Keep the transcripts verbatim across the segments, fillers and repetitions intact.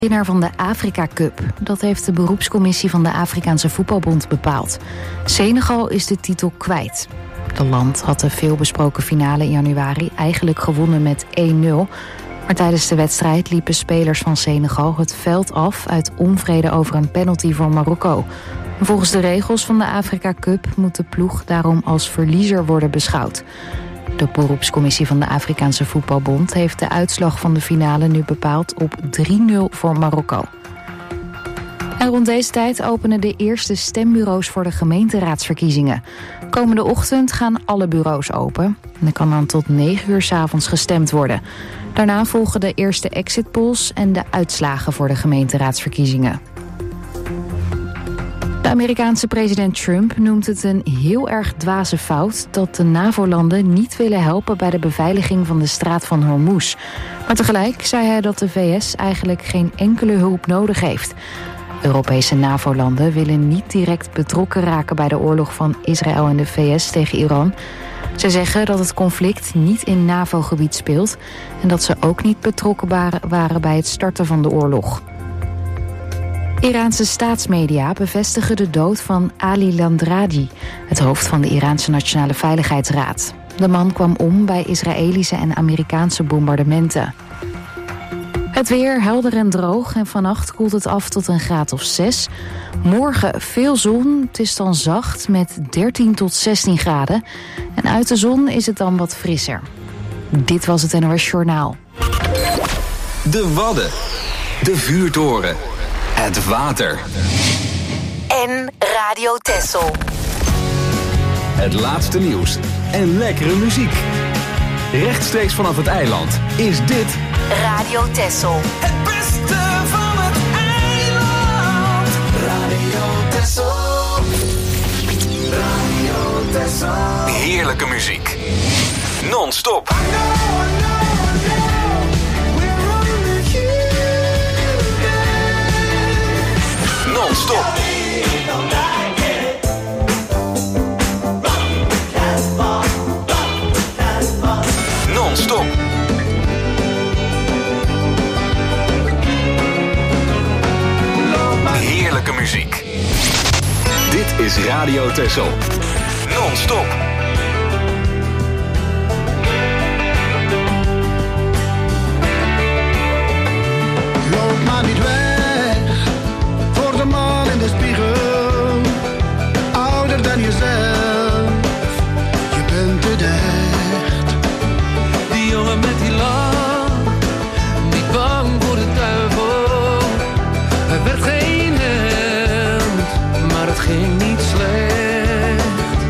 Winnaar van de Afrika Cup. Dat heeft de beroepscommissie van de Afrikaanse Voetbalbond bepaald. Senegal is de titel kwijt. Het land had de veelbesproken finale in januari eigenlijk gewonnen met één nul. Maar tijdens de wedstrijd liepen spelers van Senegal het veld af uit onvrede over een penalty voor Marokko. Volgens de regels van de Afrika Cup moet de ploeg daarom als verliezer worden beschouwd. De beroepscommissie van de Afrikaanse Voetbalbond heeft de uitslag van de finale nu bepaald op drie nul voor Marokko. En rond deze tijd openen de eerste stembureaus voor de gemeenteraadsverkiezingen. Komende ochtend gaan alle bureaus open. En er kan dan tot negen uur 's avonds gestemd worden. Daarna volgen de eerste exit polls en de uitslagen voor de gemeenteraadsverkiezingen. De Amerikaanse president Trump noemt het een heel erg dwaze fout dat de NAVO-landen niet willen helpen bij de beveiliging van de straat van Hormuz. Maar tegelijk zei hij dat de V S eigenlijk geen enkele hulp nodig heeft. Europese NAVO-landen willen niet direct betrokken raken bij de oorlog van Israël en de V S tegen Iran. Ze zeggen dat het conflict niet in NAVO-gebied speelt en dat ze ook niet betrokken waren bij het starten van de oorlog. Iraanse staatsmedia bevestigen de dood van Ali Landradi, het hoofd van de Iraanse Nationale Veiligheidsraad. De man kwam om bij Israëlische en Amerikaanse bombardementen. Het weer helder en droog en vannacht koelt het af tot een graad of zes. Morgen veel zon, het is dan zacht met dertien tot zestien graden. En uit de zon is het dan wat frisser. Dit was het N O S Journaal. De Wadden, de vuurtoren, het water. En Radio Texel. Het laatste nieuws en lekkere muziek. Rechtstreeks vanaf het eiland is dit Radio Texel. Het beste van het eiland. Radio Texel. Radio Texel. heerlijke muziek. Non-stop. Non-stop. Non-stop. Heerlijke muziek. Dit is Radio Texel. Non-stop. Loop maar niet weg voor de man in de spiegel. Ouder dan jezelf, je bent het echt. Die jongen met die lach, niet bang voor de duivel. Hij werd geen held, maar het ging niet slecht.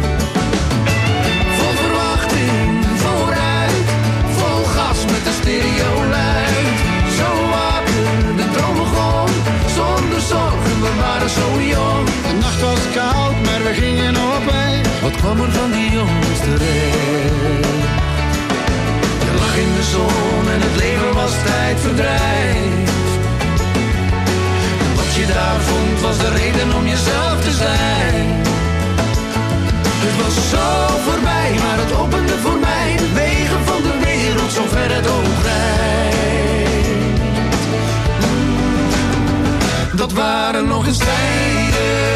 Vol verwachting, vooruit, vol gas met de stereo luid. Zo wakker, de droom begon, zonder zorgen, we waren zo jong. De nacht was koud, maar we gingen op weg. Wat kwam er van die jongens terecht? Je lag in de zon en het leven was tijdverdrijf. Wat je daar vond was de reden om jezelf te zijn. Het was zo voorbij, maar het opende voor mij de wegen van de wereld, zo ver het oog reikt. Dat waren nog eens tijden.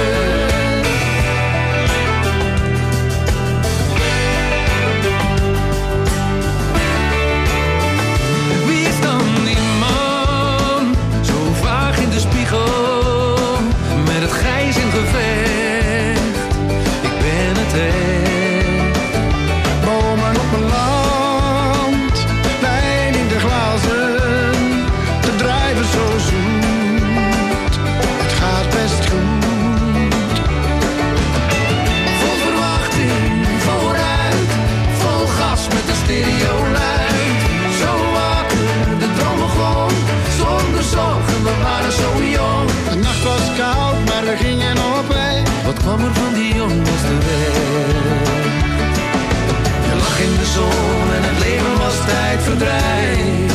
Wie is dan die man, zo vaag in de spiegel, met het grijs in gevecht? Ik ben het echt. Bomen op mijn land, wijn in de glazen, de drijven zo zoet, het gaat best goed. Vol verwachting, vooruit, vol gas met de stereo luid. Zo wakker, de droom begon, zonder zorgen, we waren zo jong. De nacht was koud, maar we gingen op weg. Wat kwam er van die jongens terecht? Je lag in de zon en het leven was tijdverdrijf.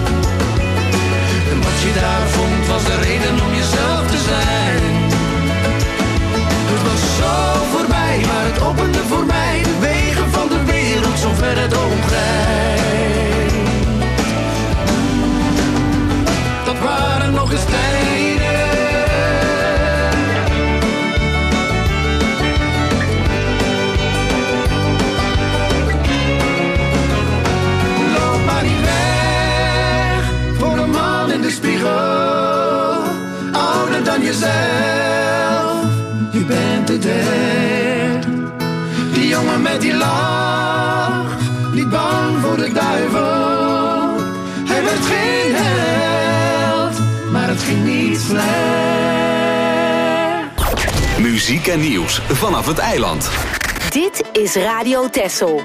En wat je daar vond was de reden om jezelf te zijn. Het was zo voorbij, maar het opende voor mij de wegen van de wereld, zo ver het oog reikt. Dat waren waren nog eens tijden. Loop maar niet weg voor een man in de spiegel, ouder dan jezelf, je bent het echt. Die jongen met die lach, niet bang voor de duivel. Hij werd geen held, maar het ging niet slecht. Muziek en nieuws vanaf het eiland. Dit is Radio Texel.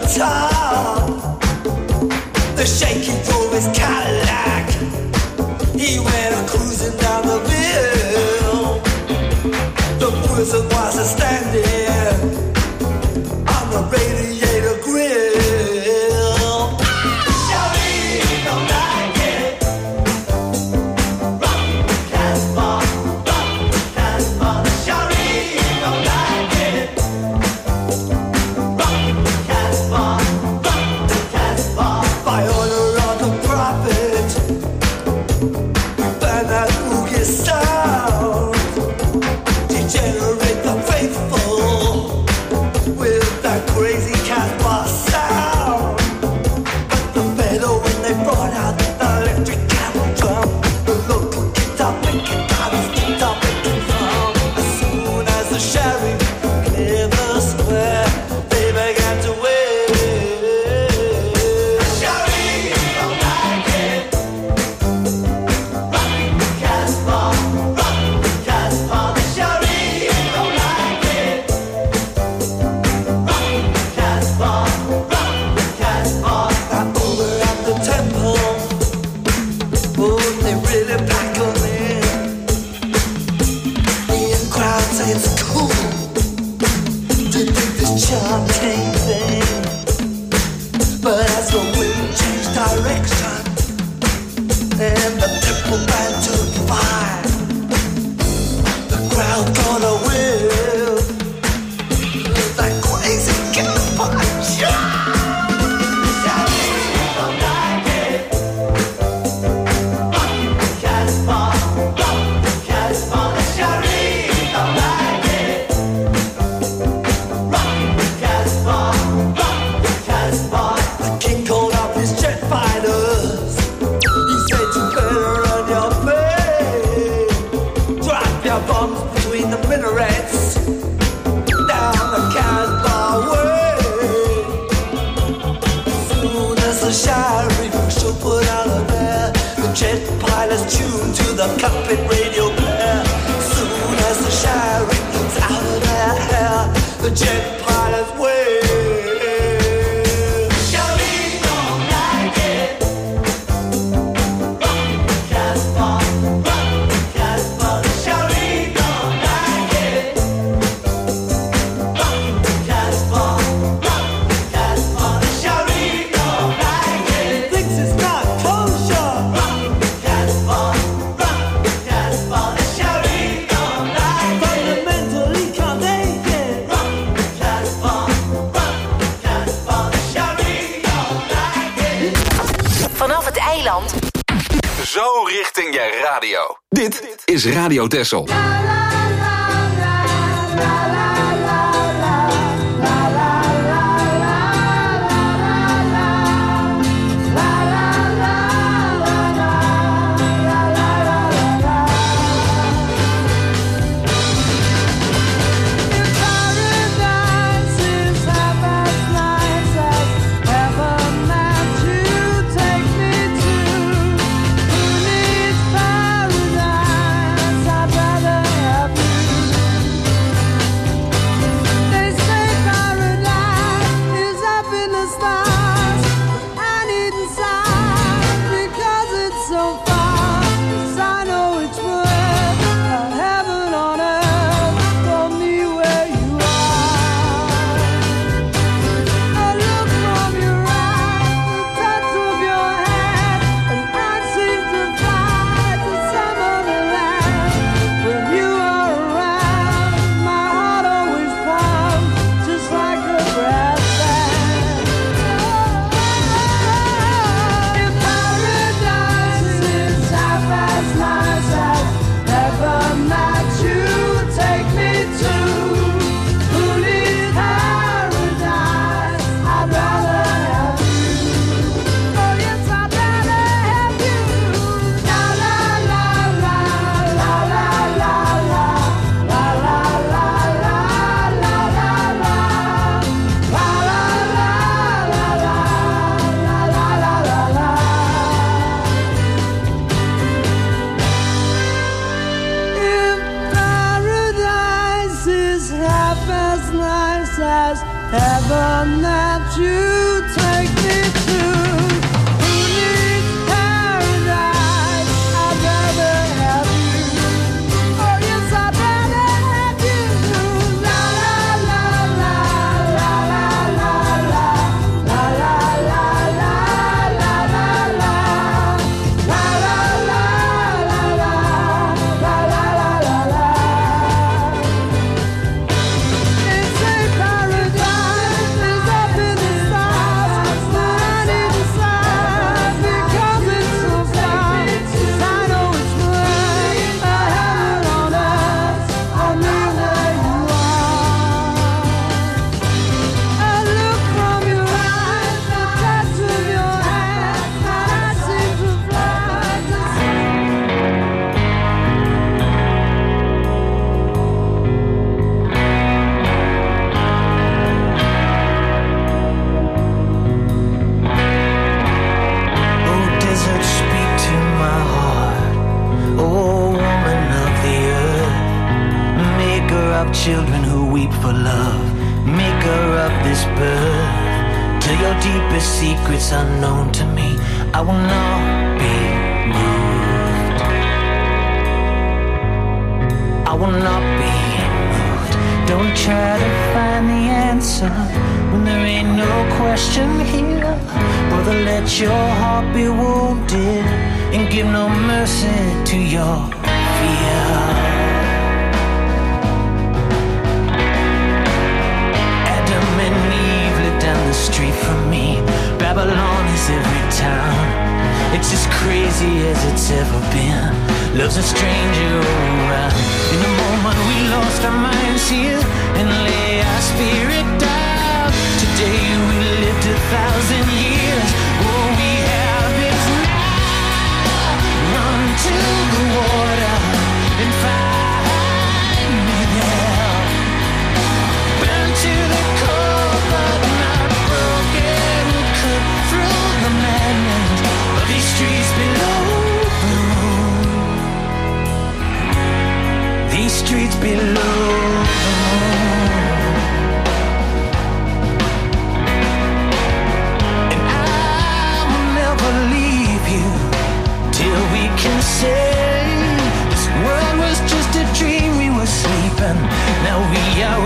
guitar. The shaky drove his Cadillac. He went a cruising down the bill. The prison was a standing on the radiator grill. Shawty don't like it. Rock Casbah, rock Casbah. Shawty don't like it. Rock Casbah, rock Casbah. By order of the prophet, we burn that boogie sound. Degenerate the faithful with that crazy Casbah sound. But the better when they brought out the electric cattle drum, the local guitar picking out his guitar picking drum. As soon as the sheriff cleared the square, they began to wave. Sheriff don't like it. Rock Casbah, rock Casbah. The sheriff don't like it. Rock Casbah, rock Casbah. I'm over at the temple. Oh, they really pack 'em in. The in crowd say it's cool to dig this chanting thing. But as the wind changed direction and the temple band took fire, the crowd gonna will that crazy Casbah shot. Shawty don't like it. Rock Casbah, rock Casbah. The shawty don't like it. Rock Casbah, rock Casbah. The king called up his jet fighters. He said you better run your play. Drop your bombs between the minarets down the Casbah way. Soon as the sheriff should put out of there, the jet pilots tuned to the cockpit radio player. Soon as the sheriff's out of their hair, the jet pilots wave. Shawty don't like it. Rock Casbah, rock Casbah. The shawty don't like it. Rock Casbah, rock Casbah. The shawty don't like it. Thinks it's not kosher. Rock Casbah, rock Casbah. The shawty don't like it. Fundamentally can't take it. Rock Casbah, rock Casbah. The shawty don't like it. Vanaf het eiland Zo richting je radio. Dit is Radio Texel. heaven that you of children who weep for love, maker of this birth. Till your deepest secrets unknown to me, I will not be moved. I will not be moved. Don't try to find the answer when there ain't no question here. Brother, let your heart be wounded and give no mercy to your fear. Adam and Eve lived down the street from me. Babylon is every town. It's as crazy as it's ever been. Love's a stranger all around. In a moment we lost our minds here and lay our spirit down. Today we lived a thousand years. All we have is now. Run to the water and find me there. Burn to the core but not broken. Cut through the madness of these streets below the moon. These streets below the moon. And I will never leave you till we can say this world was just a dream. We were sleeping, now we are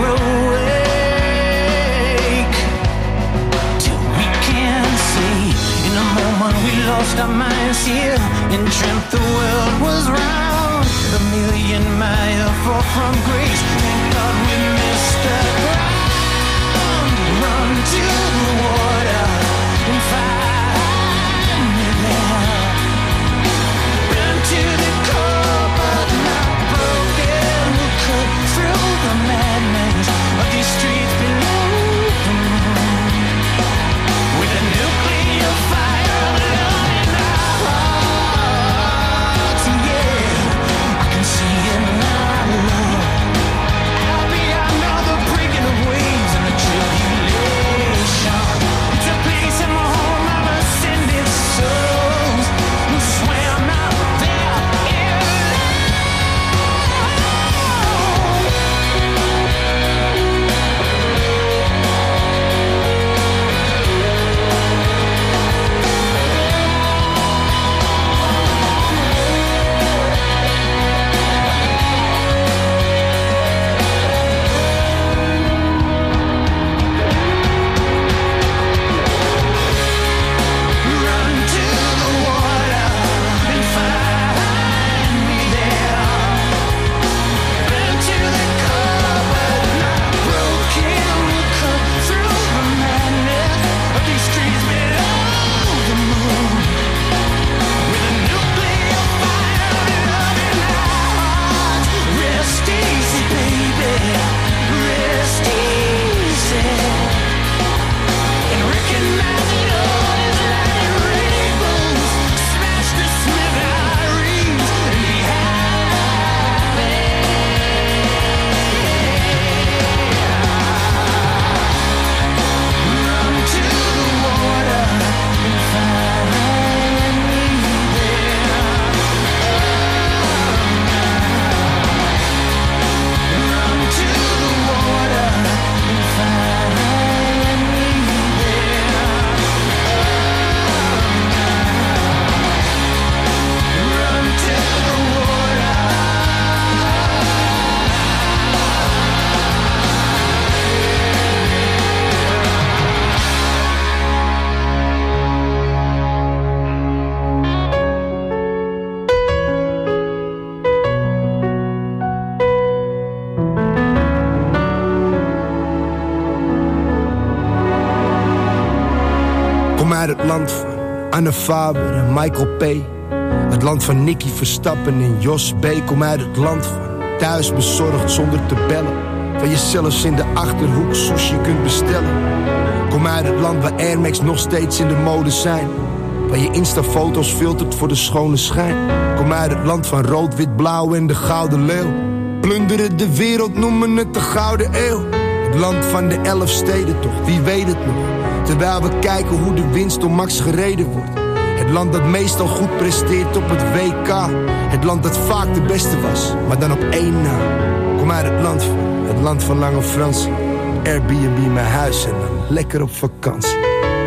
awake. Till we can see. In a moment we lost our minds here and dreamt the world was round. A million miles far from grace. Thank God we missed the ground. Run to the water and find me there. Burn to the core but not broken. We'll cut through the madness of these streets below the moon. With a nuclear fire of love in our hearts, yeah. I can see it now, love. Out beyond all the breaking of waves and the tribulation. It's a place in the home of ascended souls who swam out there in run to the water and find me there. Burn to the core but not broken. We'll cut through the madness of these streets below the moon. With a nuclear fire of love in our hearts. Rest easy, baby. Rest easy. And recognize it all is like rainbows. Smash the smithereens and be happy. Run to the water and find me there. Run to the water and find me there. Run to the water. Kom uit het land van Anne Faber en Michael P. Het land van Nicky Verstappen en Jos B. Kom uit het land van thuis bezorgd zonder te bellen. Van je zelfs in de Achterhoek sushi kunt bestellen. Kom uit het land waar Air Max nog steeds in de mode zijn. Waar je Insta-foto's filtert voor de schone schijn. Kom uit het land van rood, wit, blauw en de gouden leeuw. Plunderen de wereld, noemen het de gouden eeuw. Het land van de elf steden toch, wie weet het nog. Terwijl we kijken hoe de winst door Max gereden wordt. Het land dat meestal goed presteert op het W K. Het land dat vaak de beste was, maar dan op één na. Kom uit het land van, het land van Lange Frans. Airbnb mijn huis en dan lekker op vakantie.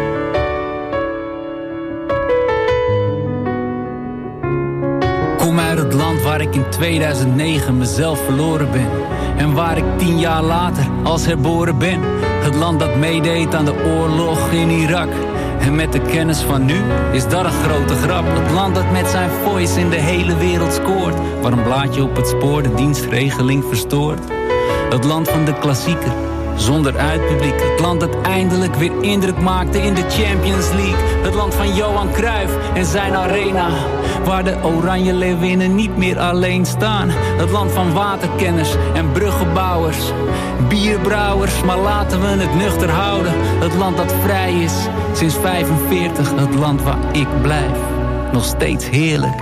Kom uit het land waar ik in tweeduizend negen mezelf verloren ben. En waar ik tien jaar later als herboren ben. Het land dat meedeed aan de oorlog in Irak. En met de kennis van nu is dat een grote grap. Het land dat met zijn voice in de hele wereld scoort. Waar een blaadje op het spoor de dienstregeling verstoort. Het land van de klassieker, zonder uitpubliek. Het land dat eindelijk weer indruk maakte in de Champions League. Het land van Johan Cruijff en zijn arena. Waar de Oranje Leeuwinnen niet meer alleen staan. Het land van waterkenners en bruggenbouwers. Bierbrouwers, maar laten we het nuchter houden. Het land dat vrij is, sinds vijfenveertig. Het land waar ik blijf, nog steeds heerlijk.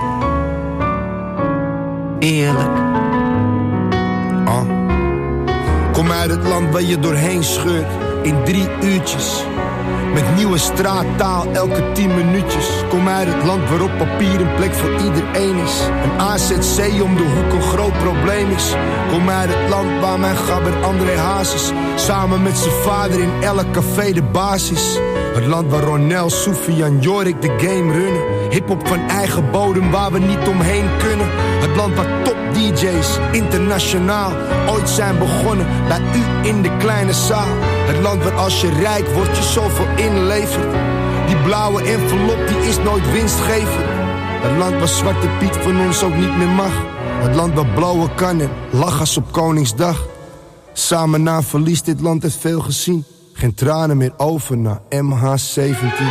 Eerlijk. Oh. Kom uit het land waar je doorheen scheurt in drie uurtjes. Met nieuwe straattaal elke tien minuutjes. Kom uit het land waarop papier een plek voor iedereen is. Een A Z C om de hoek een groot probleem is. Kom uit het land waar mijn gabber André Hazes samen met zijn vader in elk café de baas is. Het land waar Ronel, Soufiane, Jorik de game runnen. Hiphop van eigen bodem waar we niet omheen kunnen. Het land waar top D J's internationaal ooit zijn begonnen. Bij u in de kleine zaal. Het land waar als je rijk wordt je zoveel inlevert. Die blauwe envelop die is nooit winstgevend. Het land waar Zwarte Piet van ons ook niet meer mag. Het land waar blowen kan en lach als op Koningsdag. Samen na verlies dit land heeft veel gezien. Geen tranen meer over naar M H zeventien.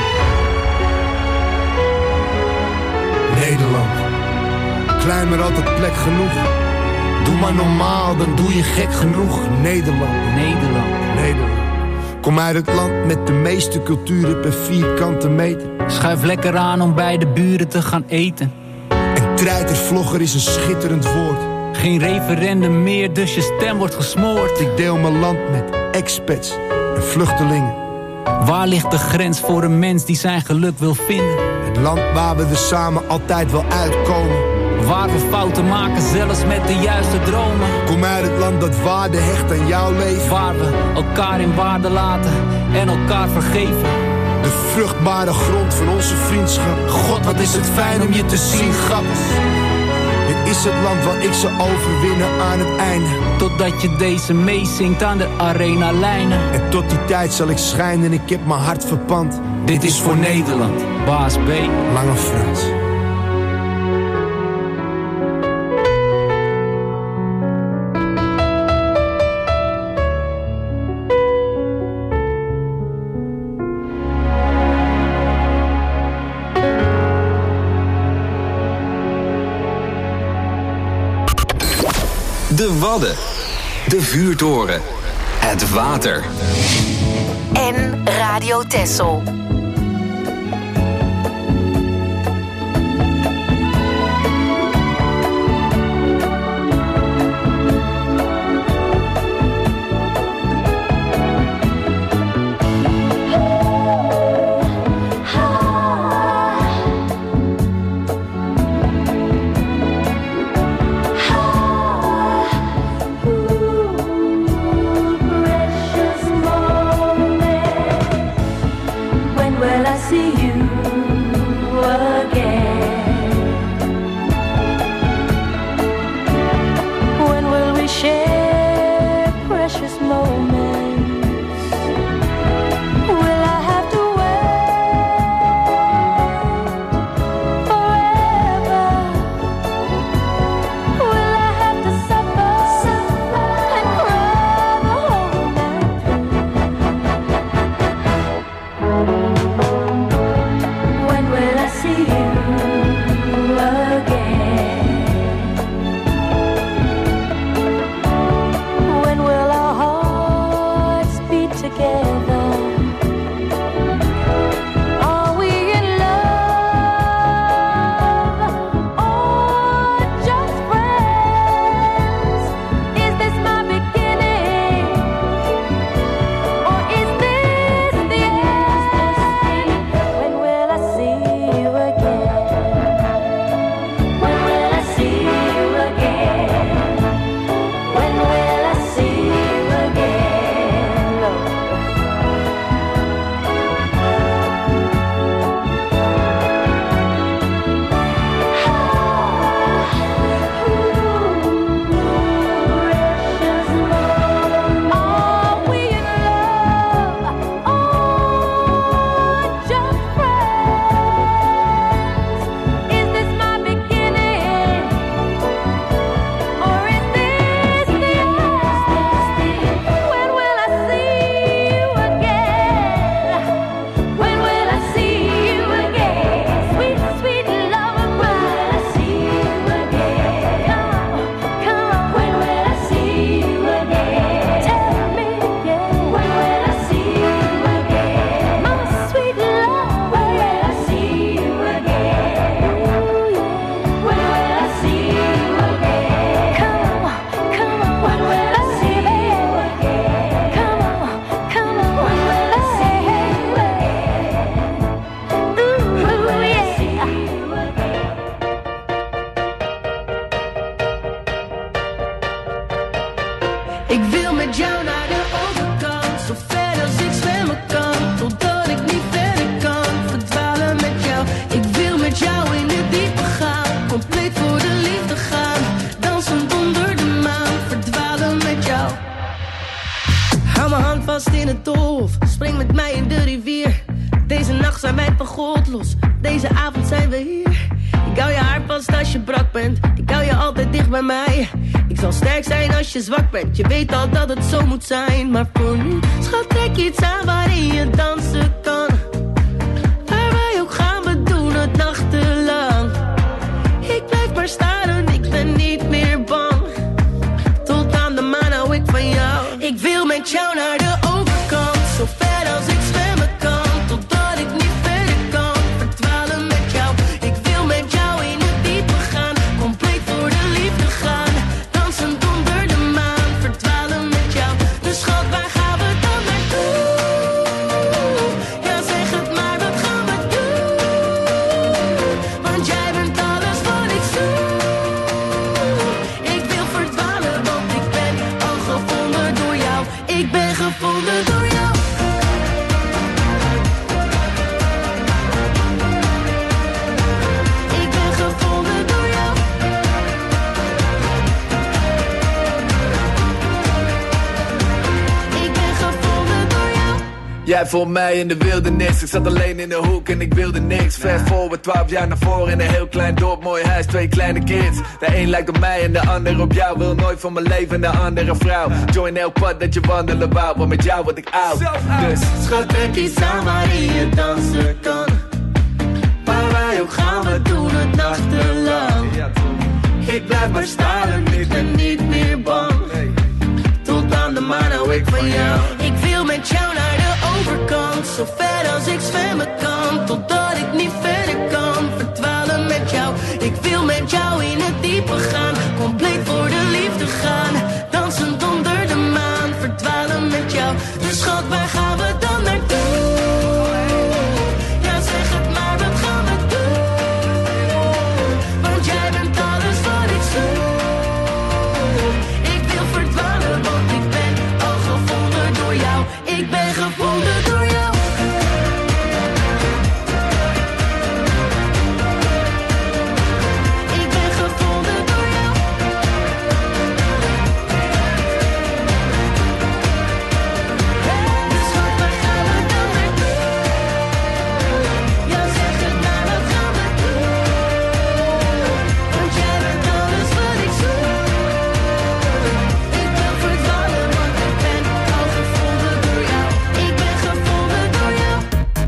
Nederland, klein maar altijd plek genoeg. Doe maar normaal, dan doe je gek genoeg. Nederland, Nederland, Nederland. Kom uit het land met de meeste culturen per vierkante meter. Schuif lekker aan om bij de buren te gaan eten. En treitervlogger is een schitterend woord. Geen referendum meer, dus je stem wordt gesmoord. Ik deel mijn land met expats en vluchtelingen. Waar ligt de grens voor een mens die zijn geluk wil vinden? Het land waar we er samen altijd wel uitkomen. Waar we fouten maken, zelfs met de juiste dromen. Kom uit het land dat waarde hecht aan jouw leven. Waar we elkaar in waarde laten en elkaar vergeven. De vruchtbare grond van onze vriendschap. God, wat is het fijn om je te zien, gappers. Dit is het land waar ik zal overwinnen aan het einde. Totdat je deze meezingt aan de arena lijnen. En tot die tijd zal ik schijnen en ik heb mijn hart verpand. Dit is voor Nederland, Baas B. Lange Frans. De Wadden, de vuurtoren, het water. En Radio Texel. When Ik wil met jou naar de overkant, zo ver als ik zwemmen kan, totdat ik niet verder kan. Verdwalen met jou, ik wil met jou in het diepe gaan, compleet voor de liefde gaan, dansend onder de maan. Verdwalen met jou. Hou mijn hand vast in het dolf, spring met mij in de rivier. Deze nacht zijn wij van God los, deze avond zijn we hier. Ik hou je haar vast als je brak bent, ik hou je altijd dicht bij mij. Ik zal sterk zijn als je zwak bent, je weet al dat het zo moet zijn. Maar voor nu, schat, trek iets aan waarin je dansen kan. Waar wij ook gaan, we doen het nachtenlang. Ik blijf maar staren, ik ben niet meer bang. Tot aan de maan hou ik van jou. Ik wil met jou naar de overkant, zo ver als ik zwemmen kan, totdat ik niet verder kan. Verdwalen met jou, ik wil met jou in het diepe gaan, compleet voor de liefde gaan, dansend onder de maan. Verdwalen met jou, dus schat, waar gaan we dan naartoe? Ja, zeg het maar, wat gaan we doen? Want jij bent alles wat ik zoek. Ik wil verdwalen, want ik ben al gevonden door jou. Ik ben gevonden door jou. Ik ben gevonden door jou. Ik ben gevonden door jou. Jij vond mij in de wildernis, ik zat alleen in de hoek en ik wilde niks. Fast forward twaalf jaar naar voren in een heel klein dorp, mooi huis, twee kleine kids. De een lijkt op mij en de ander op jou, wil nooit van mijn leven een andere vrouw. Join elk pad dat je wandelen wou, want met jou word ik oud. Dus Schat, trek iets aan waarin je dansen kan. Waar wij ook gaan, we doen het nachtenlang. Ik blijf maar staren, ik ben niet meer bang. Tot aan de maan hou ik van jou. Ik wil met jou naar de overkant, zo ver als ik zwemmen kan, totdat ik niet verder kan. Verdwalen met jou, ik wil met jou in het diepe gaan, compleet voor de liefde gaan, dansend onder de maan. Verdwalen met jou, dus schat, waar gaan we dan naartoe? Ja, zeg het maar, wat gaan we doen? Want jij bent alles wat ik zoek. Ik wil verdwalen, want ik ben al gevonden door jou. Ik ben gevonden door jou. Ik ben gevonden door jou. Dus schat, waar gaan we dan naartoe? Ja, zeg het maar, wat gaan we doen? Want jij bent alles wat ik zoek. Ik wil verdwalen, want ik ben al gevonden door jou. Ik ben gevonden door jou.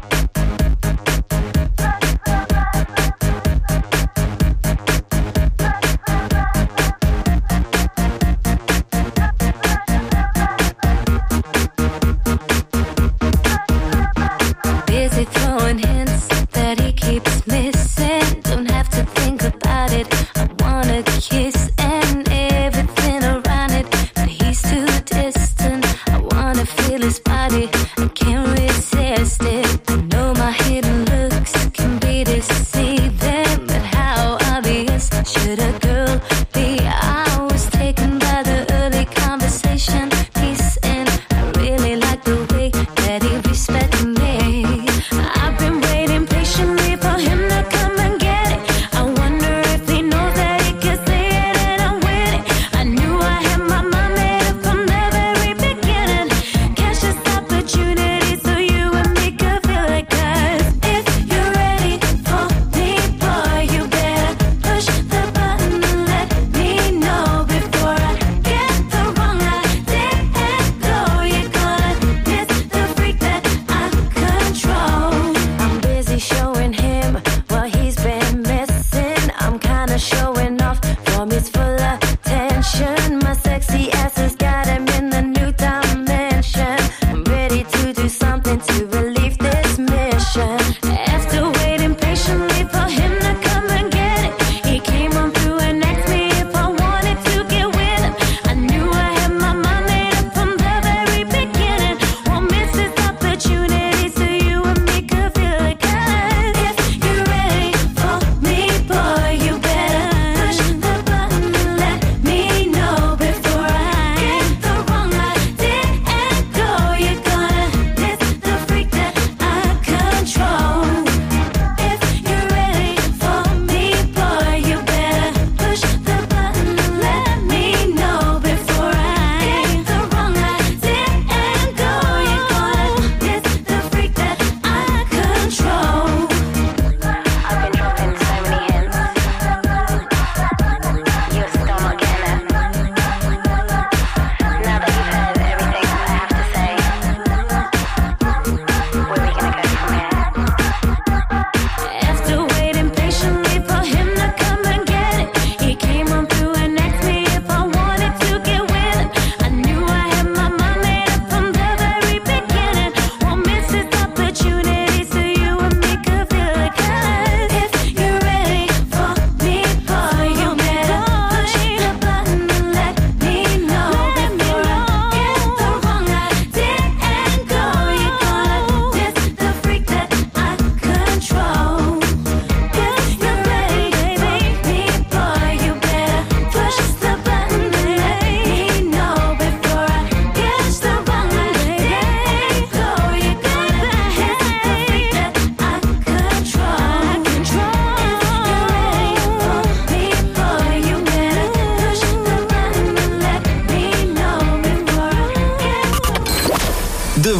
Busy throwing hints that he keeps missing. Don't have to think about it. I wanna kiss and everything around it, but he's too distant. I wanna feel his body. I can't resist it. I know my hidden looks can be deceiving, but how obvious should a girl be? I was taken by the early conversation piece, and I really like the way that he respects me. I've been waiting patiently for him to come and get it. I wonder if he knows that he can say it and I'm with it. I knew I had my mind made up from the very beginning. Catch this opportunity so you and me could feel it. 'Cause if you're ready for me, boy, you better push the button and let me know before I get the wrong idea and go. You're gonna miss the freak that I control. I'm busy showing him what he's been missing. I'm kinda showing off from his full attention. My sexy ass has got him in the new dimension. I'm ready to do something to relieve this mission. After waiting patiently for him to come and get it, he came on through and asked me if I wanted to get with him. I knew I had my mind made up from the very beginning. Won't miss this opportunity so you and me could feel it. 'Cause if you're ready for me, boy, you better push the button and let me know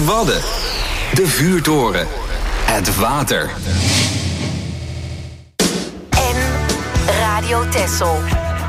Wadden. De vuurtoren. Het water. En Radio Texel.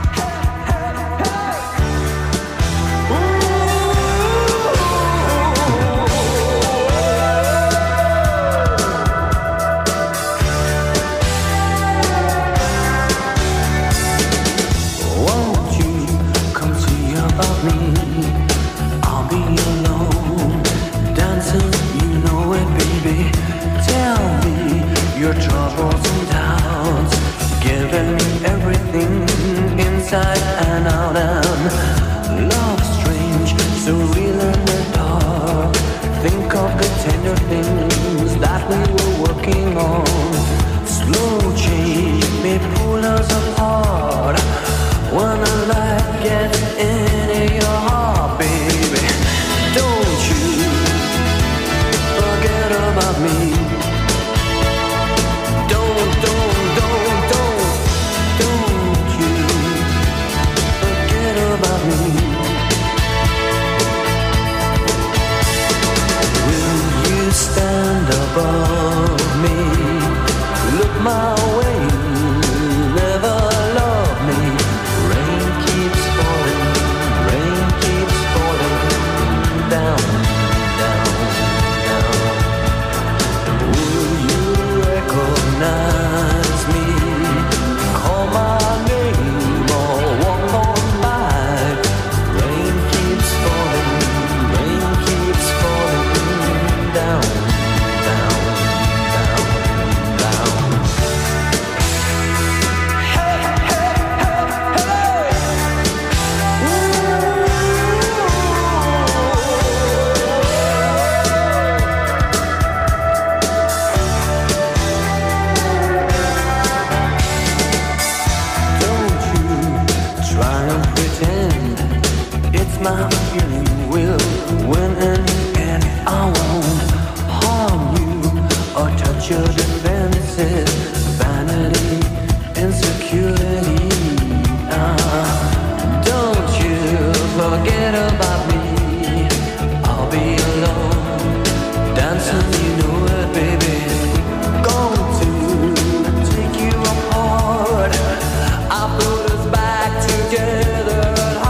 Your troubles and doubts, giving me everything inside and out, and love strange, so real in the dark. Think of the tender things that we were working on. Slow change may pull us apart when the light gets into your heart, baby. Don't you forget about me. Stand above me, look my way, never love me. Rain keeps falling, rain keeps falling down, down, down. Will you recognize me? Call my name or walk on by. Rain keeps falling, rain keeps falling down. My feeling will win in the end. I won't harm you or touch your defenses. Vanity, insecurity. Ah, don't you forget about me. I'll be alone, dancing, you know it, baby. Going to take you apart. I put us back together.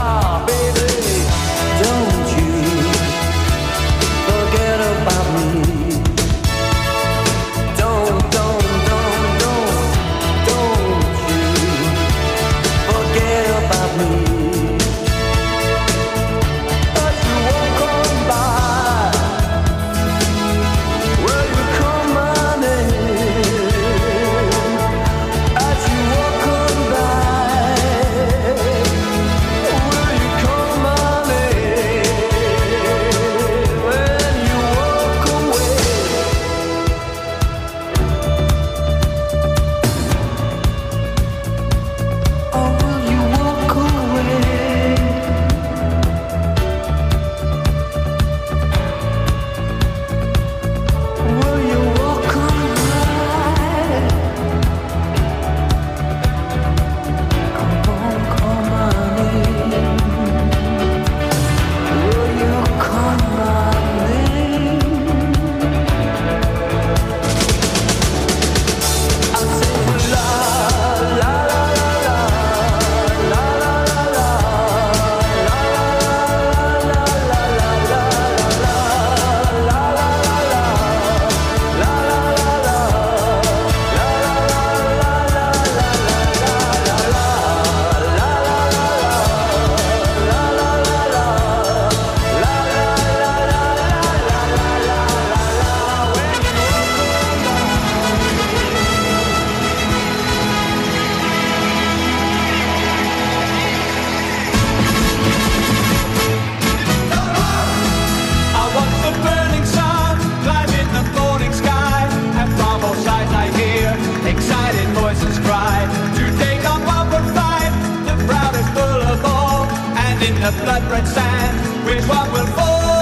the blood-red sand, which one will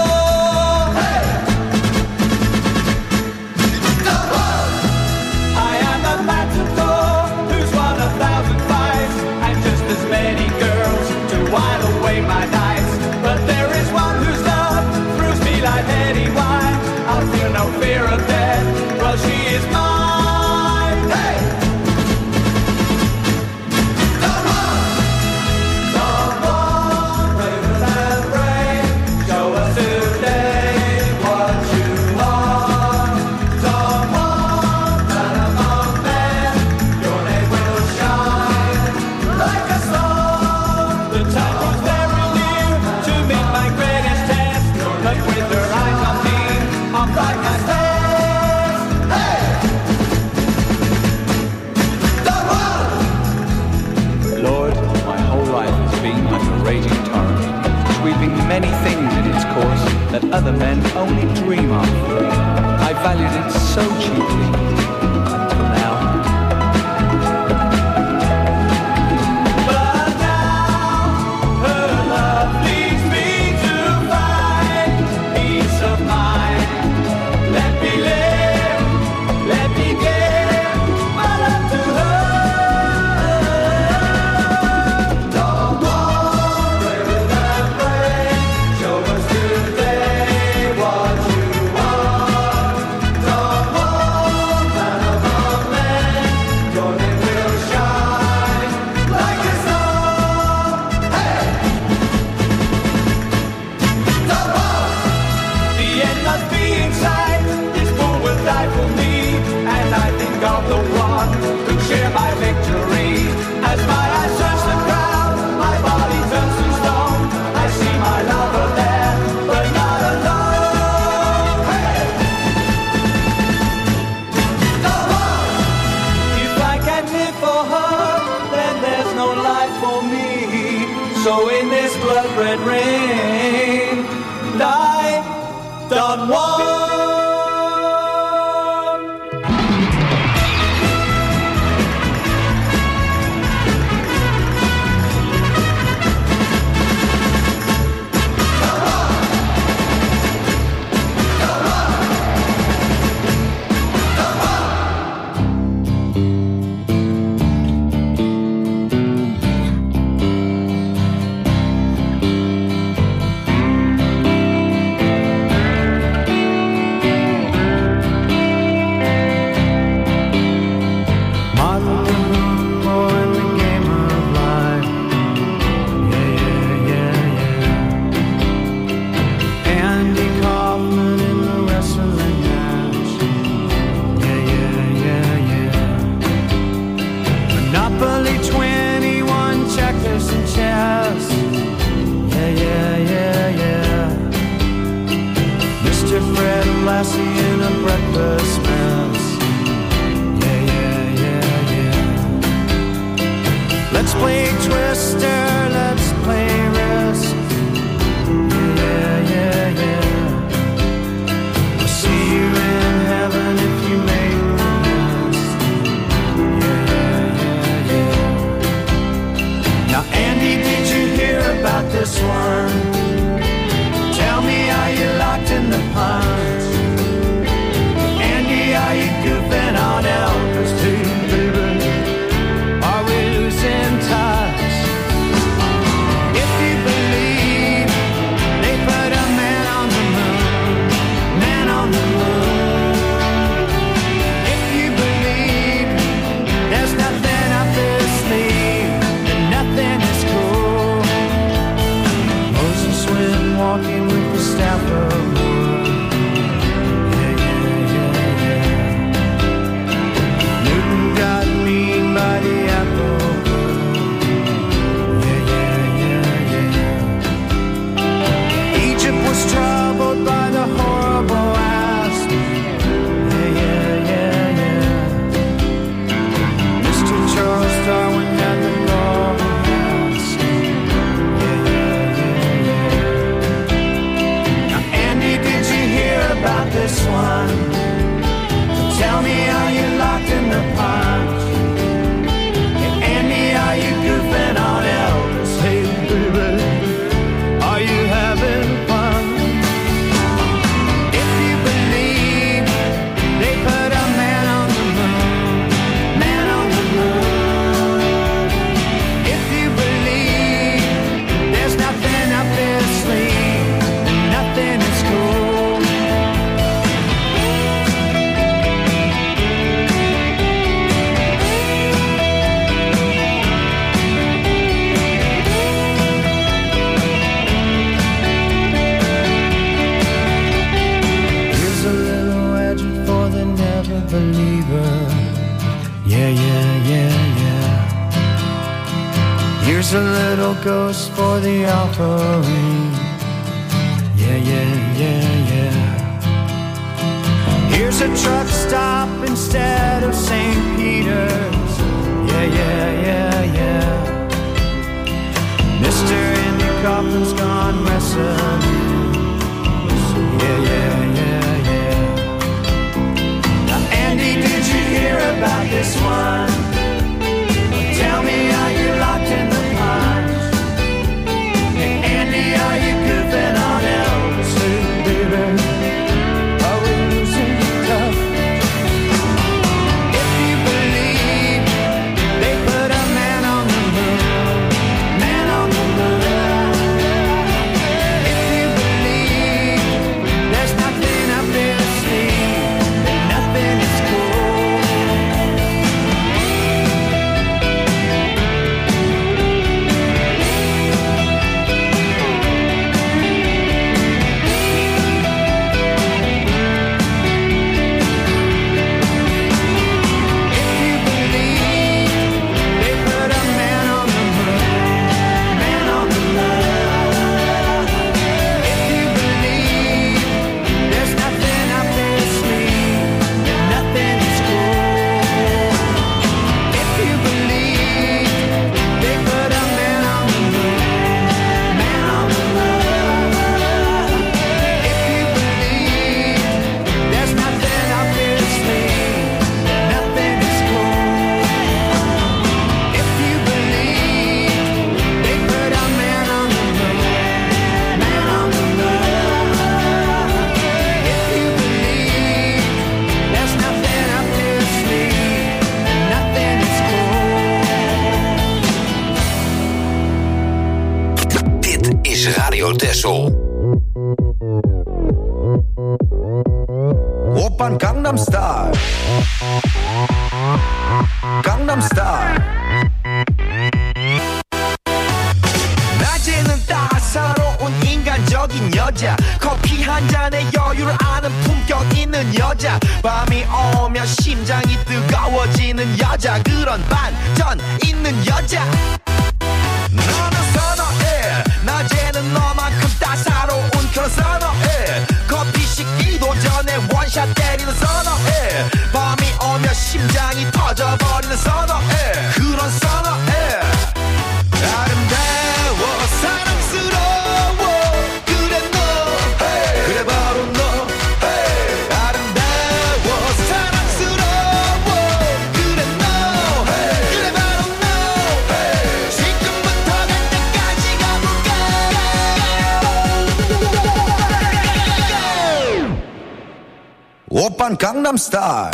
fall? Hey! The world! I am a matador who's won a thousand fights, and just as many girls to while away my nights. But there is one whose love throws me like heady wine, other men only dream of. I valued it so cheaply until now. But now her love leads me to find peace of mind. Let me live, let me give my love to her. Don't worry and pray, show us today what you want. Don't want man among men, your name will shine like a star. Hey! Don't want. The end must be in sight. This fool will die for me, and I think of the one to share my victory. As my eyes search the crowd, my body turns to stone. I see my lover there, but not alone. Hey! Don't want. If I can't live for her, then there's no life for me. So in this blood red rain, die, Don Juan. Let's play Twister, let's play Risk. Yeah, yeah, yeah. I'll see you in heaven if you make the list. Yeah, yeah, yeah, yeah. Now, Andy, did you hear about this one? Tell me, are you locked in the punch? Andy, are you goofing on Elvis too, baby? Are we losing touch? If you believe they put a man on the moon, man on the moon. If you believe there's nothing up their sleeve, and nothing is cool. Moses went walking with the staff of wood. Yeah, yeah, yeah, yeah. Newton got mean by the apple. Yeah, yeah, yeah, yeah. Egypt was troubled by the horrible asp. Yeah, yeah, yeah, yeah. Mister Charles Darwin had the golden mask. Yeah, yeah, yeah, yeah. Now, Andy, did you hear about this one? Tell me, are you locked in the punch? Hey, Andy, are you goofing on Elvis? Hey, baby, are you having fun? If you believe they put a man on the moon, man on the moon. If you believe there's nothing up their sleeve, and nothing is cool. Here's a little legend for the never believer. Yeah, yeah, yeah, yeah. Here's a little ghost for the offering. Yeah, yeah, yeah, yeah. Here's a truck stop instead of Saint Peter's. Yeah, yeah, yeah, yeah. Mister Andy Kaufman's gone wrestling. this one. Tell me, are you locked in the pines? Hey, Andy, are you goofing on Elvis? Hey, baby, are we losing tough? If you believe they put a man on the moon, man on the moon. If you believe there's nothing up their sleeve, then nothing is cool. Radio Texel. 오빤 강남스타일 강남스타일 낮에는 따사로운 인간적인 여자 커피 한 잔에 여유를 아는 품격 있는 여자 밤이 오면 심장이 뜨거워지는 여자 그런 반전 있는 여자 너는 선어해 낮에는 너만큼 따사로운 그런 선어해 커피 식기도 전에 원샷 때리는 선어해 밤이 오면 심장이 터져버리는 선어해 그런 선어해 아름다워 사랑스러워 그래 너 hey. 그래 바로 너 hey. 아름다워 사랑스러워 그래 너 hey. 그래 바로 너 hey. 지금부터 갈 때까지 가볼까 오빤 강남스타일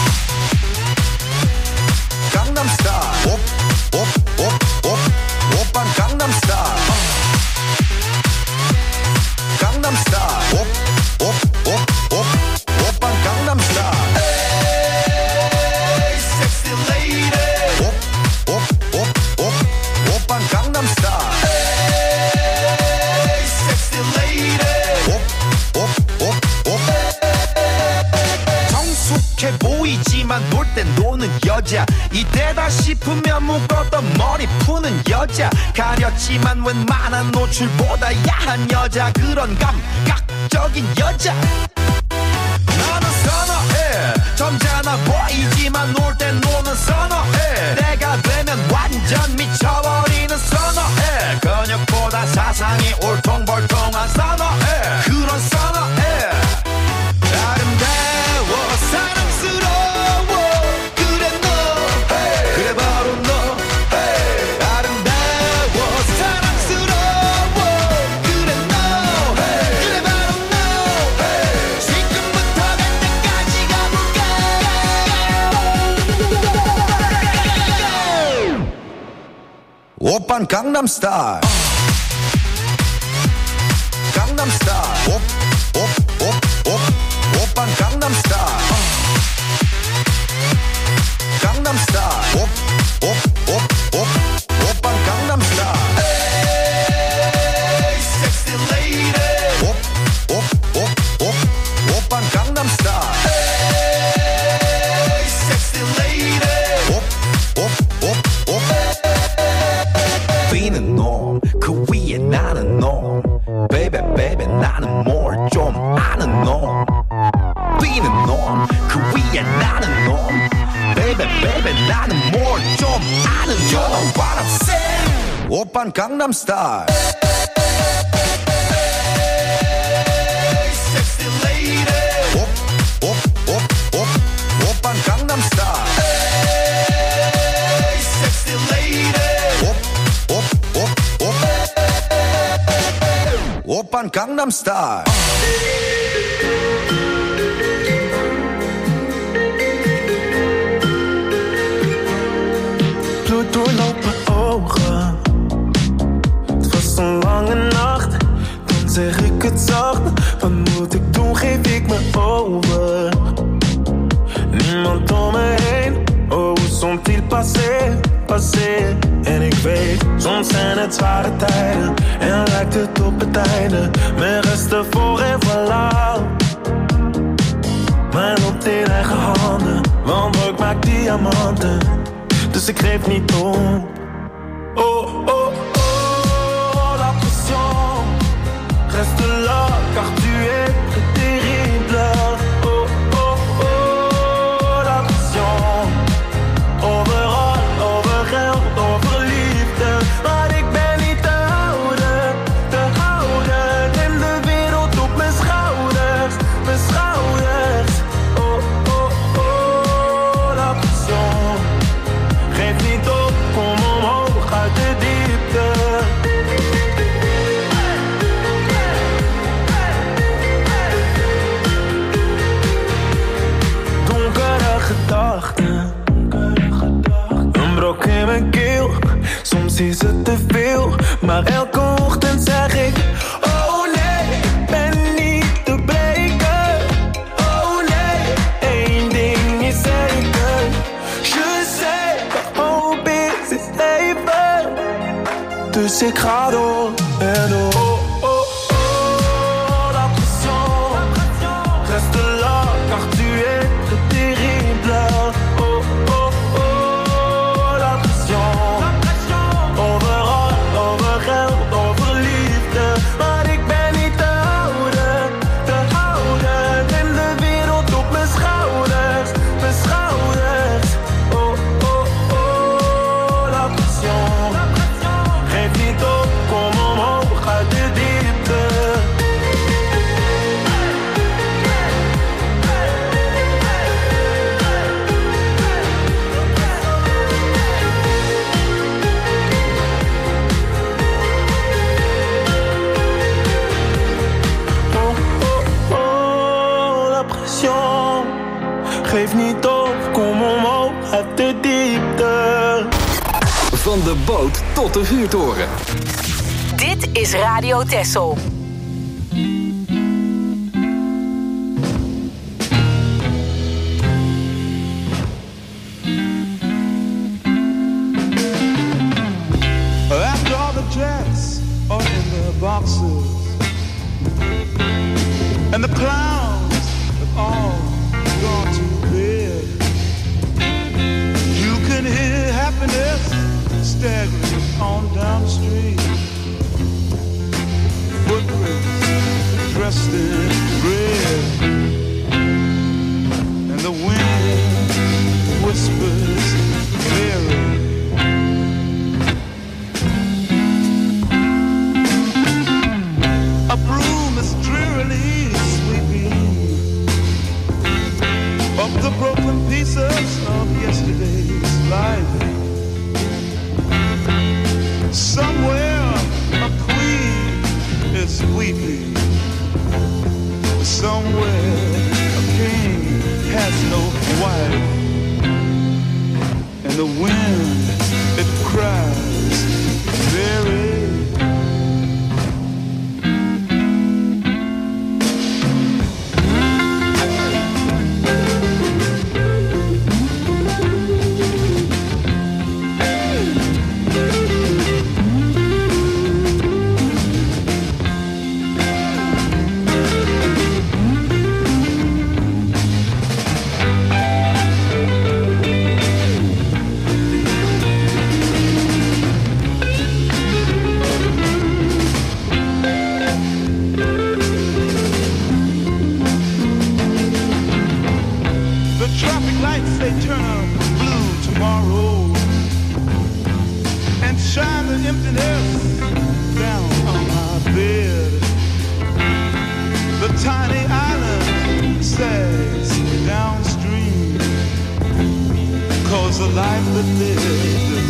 강남스타일 오, 오, 오, 오, 오빤 강남스타일 강남스타일 오, 오, 오, 오, 오빤 강남스타일 Hey sexy lady 오, 오, 오, 오, 오빤 강남스타일 Hey sexy lady 오, 오, 오, 오. 성숙해 보이지만 놀 땐 노는 여자 이때다 싶으면 묶었던 머리 푸는 여자 가렸지만 웬만한 노출보다 야한 여자 그런 감각적인 여자 나는 선어해 점잖아 보이지만 놀 땐 노는 선어해 내가 되면 완전 미쳐버리는 선어해 근육보다 사상이 울퉁불퉁한 선어해 그런 선어해 아름다워 사랑스러워 그래 너 hey. 그래 바로 너 hey. 아름다워 사랑스러워 그래 너 hey. 그래 바로 너 hey. 지금부터 갈 때까지 가볼까 오빤 강남스타일 강남스타일 오, 오, 오, 오, 오빤 강남스타일 강남스타일 오, 오, 오, 오, 오빤 강남스타일 Hey sexy lady 오, 오, 오, 오, 오빤 강남스타일 Hey sexy lady 오, 오, 오, 오. 뛰는 놈 그 위에 나는 놈 Baby baby 나는 뭘 좀 아는 놈 뛰는 놈 그 위에 나는 놈 Baby baby 나는 뭘 좀 아는 놈 You know what I'm saying 오빤 강남스타일 Hey sexy lady 오, 오, 오, 오, 오빤 강남스타일 Hey Oppan Gangnam Style. Bloed doorloopt mijn ogen. Het was een lange nacht. Dan zeg ik het zacht. Wat moet ik doen, geef ik me over. Niemand om me heen. Oh, sont-ils passé, passé. En ik weet, soms zijn het zware tijden. En lijkt het op het einde. Mijn resten voor en voilà. Mijn lot in eigen handen. Want ik maak diamanten. Dus ik geef niet om. Oh, oh, oh, la pression reste là, car tu es terrible. Oh, oh, oh, la pression. Overal, over geld, over liefde. Maar ik ben niet te houden, te houden. En de wereld op mijn schouders, mijn schouders. Oh, oh, oh, la pression. Geef niet op, kom omhoog uit de diepte. Donkere gedachten, een brok in mijn keel. Soms is het te veel, maar elke ochtend zeg ik: oh nee, ik ben niet te breken. Oh nee, één ding is zeker. Je sais, de hoop is, is even. Dus ik ga door en door. Oh, oh, oh, la pression reste là, car tu es terrible. Oh, oh, oh, la pression. Overal, over geld, over liefde. Maar ik ben niet te houden, te houden. En de wereld op mijn schouders, mijn schouders. Oh, oh, oh, la pression. Geef niet op, kom omhoog uit de diepte. Oh, oh, oh, la pression. Geef niet op, kom omhoog uit de diepte. Van de boot tot de vuurtoren. Dit is Radio Texel. After all the jets are in their boxes and the clowns have all gone to bed, you can hear happiness staggering on down the street. Footprints dressed in red, and the wind whispers clearer. A broom is drearily sweeping up the broken pieces of yesterday's life. Somewhere a queen is weeping. Somewhere a king has no wife. And the wind, it cries very.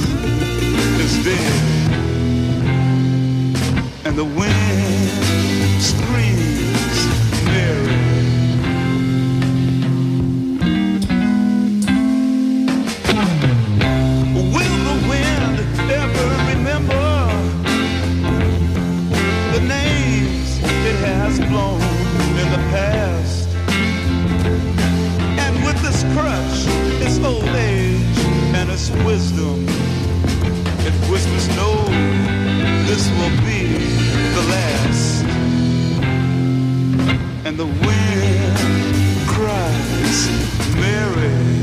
And the wind screams Mary. Will the wind ever remember the names it has blown in the past? And with this crutch, its old age and its wisdom, it whispers, no, this will be the last. And the wind cries, Mary.